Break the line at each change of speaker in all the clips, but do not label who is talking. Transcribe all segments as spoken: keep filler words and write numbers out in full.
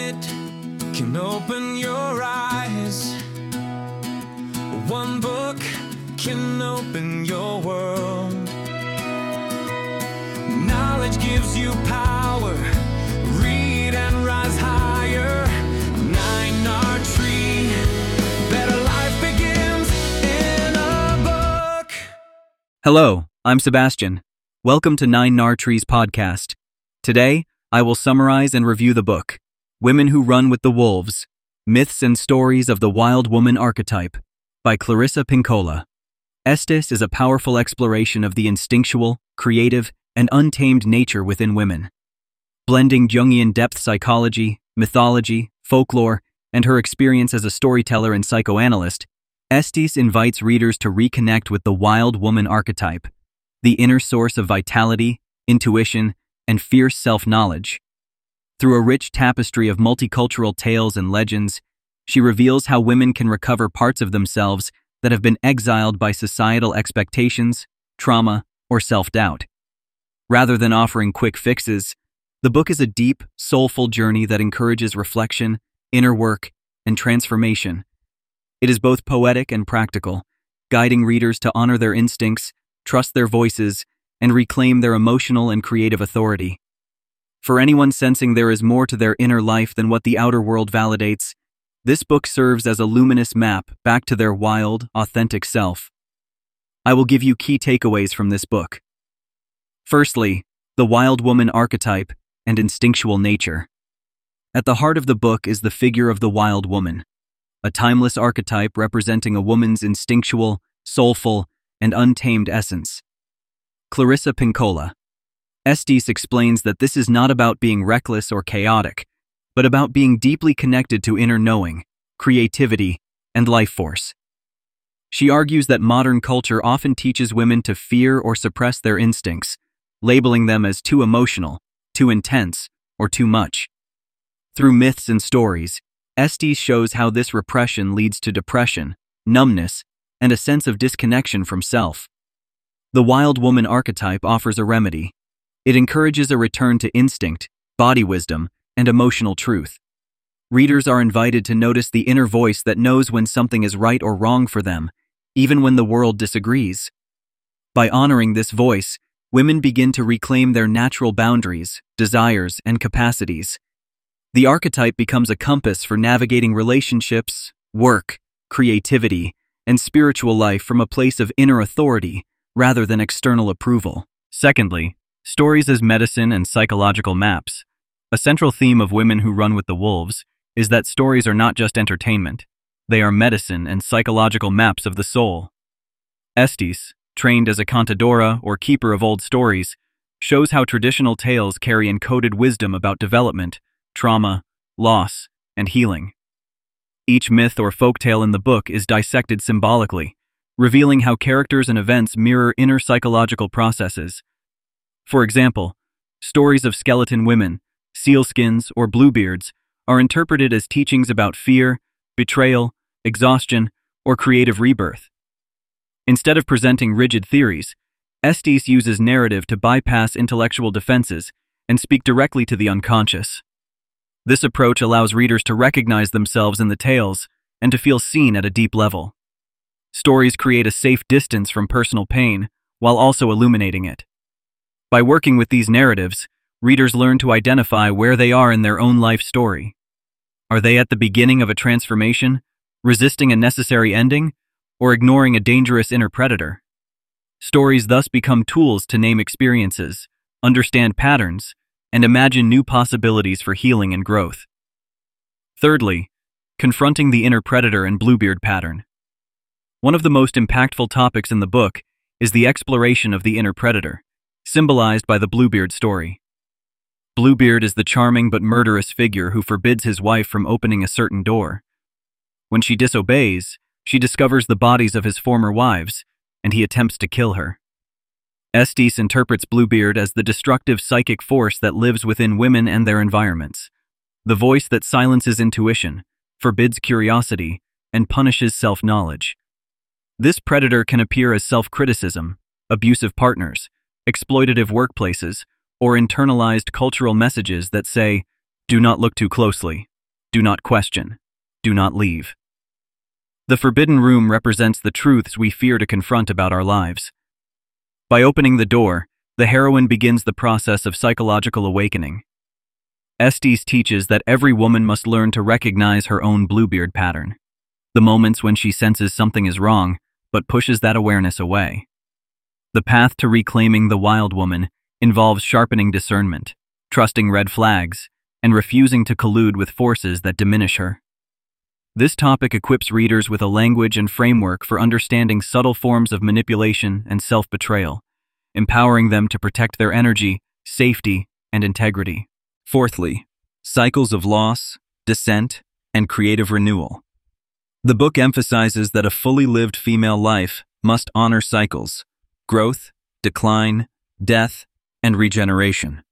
minute can open your eyes. One book can open your world. Knowledge gives you power. Read and rise higher. Nine R Tree. Better life begins in a book.
Hello, I'm Sebastian. Welcome to Nine Nar Trees podcast. Today, I will summarize and review the book, Women Who Run with the Wolves, Myths and Stories of the Wild Woman Archetype, by Clarissa Pinkola. Estes is a powerful exploration of the instinctual, creative, and untamed nature within women. Blending Jungian depth psychology, mythology, folklore, and her experience as a storyteller and psychoanalyst, Estes invites readers to reconnect with the wild woman archetype, the inner source of vitality, intuition, and fierce self-knowledge. Through a rich tapestry of multicultural tales and legends, she reveals how women can recover parts of themselves that have been exiled by societal expectations, trauma, or self-doubt. Rather than offering quick fixes, the book is a deep, soulful journey that encourages reflection, inner work, and transformation. It is both poetic and practical, guiding readers to honor their instincts, trust their voices, and reclaim their emotional and creative authority. For anyone sensing there is more to their inner life than what the outer world validates, this book serves as a luminous map back to their wild, authentic self. I will give you key takeaways from this book. Firstly, the wild woman archetype and instinctual nature. At the heart of the book is the figure of the wild woman, a timeless archetype representing a woman's instinctual, soulful, and untamed essence. Clarissa Pinkola. Estes explains that this is not about being reckless or chaotic, but about being deeply connected to inner knowing, creativity, and life force. She argues that modern culture often teaches women to fear or suppress their instincts, labeling them as too emotional, too intense, or too much. Through myths and stories, Estes shows how this repression leads to depression, numbness, and a sense of disconnection from self. The wild woman archetype offers a remedy. It encourages a return to instinct, body wisdom, and emotional truth. Readers are invited to notice the inner voice that knows when something is right or wrong for them, even when the world disagrees. By honoring this voice, women begin to reclaim their natural boundaries, desires, and capacities. The archetype becomes a compass for navigating relationships, work, creativity, and spiritual life from a place of inner authority rather than external approval. Secondly, stories as medicine and psychological maps. A central theme of Women Who Run with the Wolves is that stories are not just entertainment. They are medicine and psychological maps of the soul. Estes, trained as a contadora or keeper of old stories, shows how traditional tales carry encoded wisdom about development, trauma, loss, and healing. Each myth or folktale in the book is dissected symbolically, revealing how characters and events mirror inner psychological processes. For example, stories of skeleton women, sealskins, or bluebeards are interpreted as teachings about fear, betrayal, exhaustion, or creative rebirth. Instead of presenting rigid theories, Estes uses narrative to bypass intellectual defenses and speak directly to the unconscious. This approach allows readers to recognize themselves in the tales and to feel seen at a deep level. Stories create a safe distance from personal pain while also illuminating it. By working with these narratives, readers learn to identify where they are in their own life story. Are they at the beginning of a transformation, resisting a necessary ending, or ignoring a dangerous inner predator? Stories thus become tools to name experiences, understand patterns, and imagine new possibilities for healing and growth. Thirdly, confronting the inner predator and Bluebeard pattern. One of the most impactful topics in the book is the exploration of the inner predator, symbolized by the Bluebeard story. Bluebeard is the charming but murderous figure who forbids his wife from opening a certain door. When she disobeys, she discovers the bodies of his former wives, and he attempts to kill her. Estes interprets Bluebeard as the destructive psychic force that lives within women and their environments, the voice that silences intuition, forbids curiosity, and punishes self-knowledge. This predator can appear as self-criticism, abusive partners, exploitative workplaces, or internalized cultural messages that say, "Do not look too closely. Do not question. Do not leave. The forbidden room represents the truths we fear to confront about our lives. By opening the door, the heroine begins the process of psychological awakening. Estes teaches that every woman must learn to recognize her own Bluebeard pattern, the moments when she senses something is wrong, but pushes that awareness away. The path to reclaiming the wild woman involves sharpening discernment, trusting red flags, and refusing to collude with forces that diminish her. This topic equips readers with a language and framework for understanding subtle forms of manipulation and self-betrayal, empowering them to protect their energy, safety, and integrity. Fourthly, cycles of loss, descent, and creative renewal. The book emphasizes that a fully lived female life must honor cycles: growth, decline, death, and regeneration.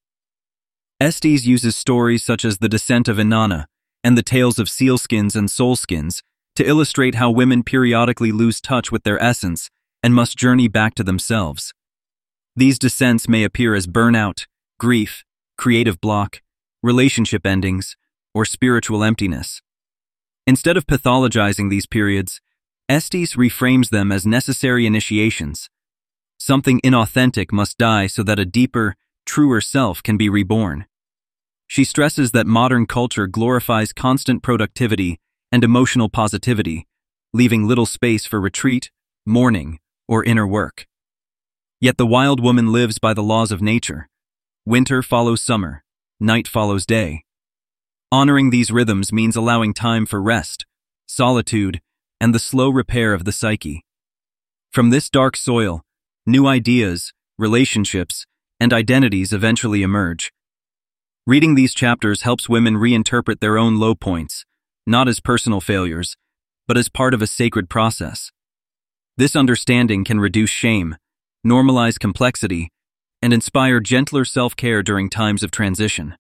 Estes uses stories such as The Descent of Inanna and the tales of sealskins and soulskins to illustrate how women periodically lose touch with their essence and must journey back to themselves. These descents may appear as burnout, grief, creative block, relationship endings, or spiritual emptiness. Instead of pathologizing these periods, Estes reframes them as necessary initiations. Something inauthentic must die so that a deeper, truer self can be reborn. She stresses that modern culture glorifies constant productivity and emotional positivity, leaving little space for retreat, mourning, or inner work. Yet the wild woman lives by the laws of nature. Winter follows summer, night follows day. Honoring these rhythms means allowing time for rest, solitude, and the slow repair of the psyche. From this dark soil, new ideas, relationships, and identities eventually emerge. Reading these chapters helps women reinterpret their own low points, not as personal failures, but as part of a sacred process. This understanding can reduce shame, normalize complexity, and inspire gentler self-care during times of transition.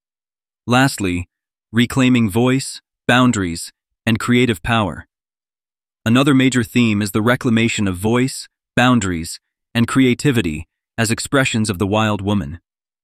Lastly, reclaiming voice, boundaries, and creative power. Another major theme is the reclamation of voice, boundaries, and creativity as expressions of the wild woman.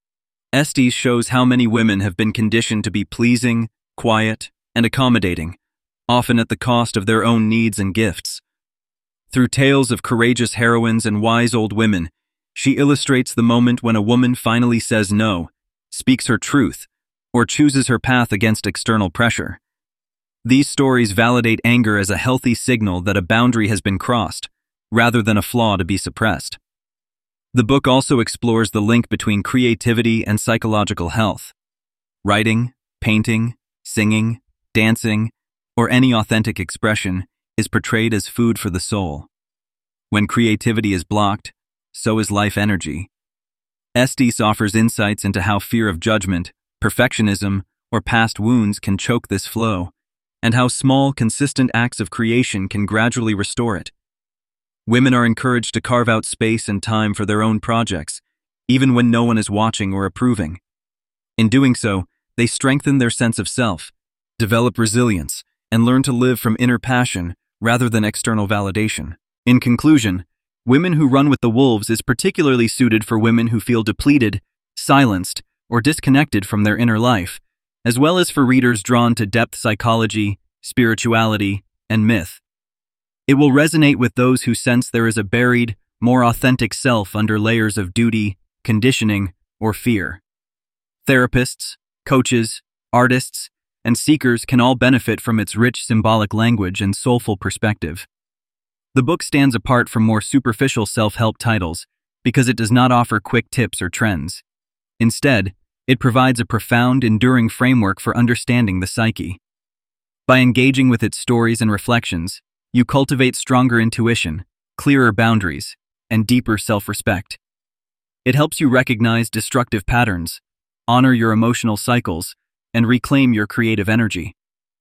Estes shows how many women have been conditioned to be pleasing, quiet, and accommodating, often at the cost of their own needs and gifts. Through tales of courageous heroines and wise old women, she illustrates the moment when a woman finally says no, speaks her truth, or chooses her path against external pressure. These stories validate anger as a healthy signal that a boundary has been crossed, rather than a flaw to be suppressed. The book also explores the link between creativity and psychological health. Writing, painting, singing, dancing, or any authentic expression is portrayed as food for the soul. When creativity is blocked, so is life energy. Estes offers insights into how fear of judgment, perfectionism, or past wounds can choke this flow, and how small, consistent acts of creation can gradually restore it. Women are encouraged to carve out space and time for their own projects, even when no one is watching or approving. In doing so, they strengthen their sense of self, develop resilience, and learn to live from inner passion rather than external validation. In conclusion, Women Who Run with the Wolves is particularly suited for women who feel depleted, silenced, or disconnected from their inner life, as well as for readers drawn to depth psychology, spirituality, and myth. It will resonate with those who sense there is a buried, more authentic self under layers of duty, conditioning, or fear. Therapists, coaches, artists, and seekers can all benefit from its rich symbolic language and soulful perspective. The book stands apart from more superficial self-help titles because it does not offer quick tips or trends. Instead, it provides a profound, enduring framework for understanding the psyche. By engaging with its stories and reflections, you cultivate stronger intuition, clearer boundaries, and deeper self-respect. It helps you recognize destructive patterns, honor your emotional cycles, and reclaim your creative energy.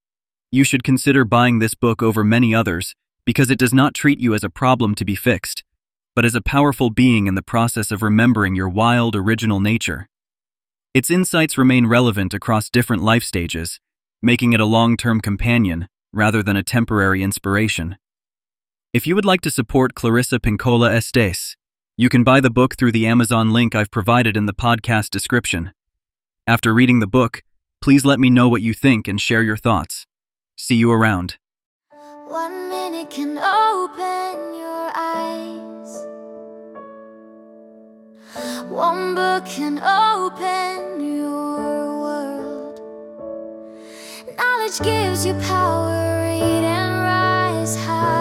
You should consider buying this book over many others because it does not treat you as a problem to be fixed, but as a powerful being in the process of remembering your wild, original nature. Its insights remain relevant across different life stages, making it a long-term companion rather than a temporary inspiration. If you would like to support Clarissa Pinkola Estes, you can buy the book through the Amazon link I've provided in the podcast description. After reading the book, Please let me know what you think and share your thoughts. See you around.
One minute can open your eyes. One book can open your world. Knowledge gives you power, read and rise high.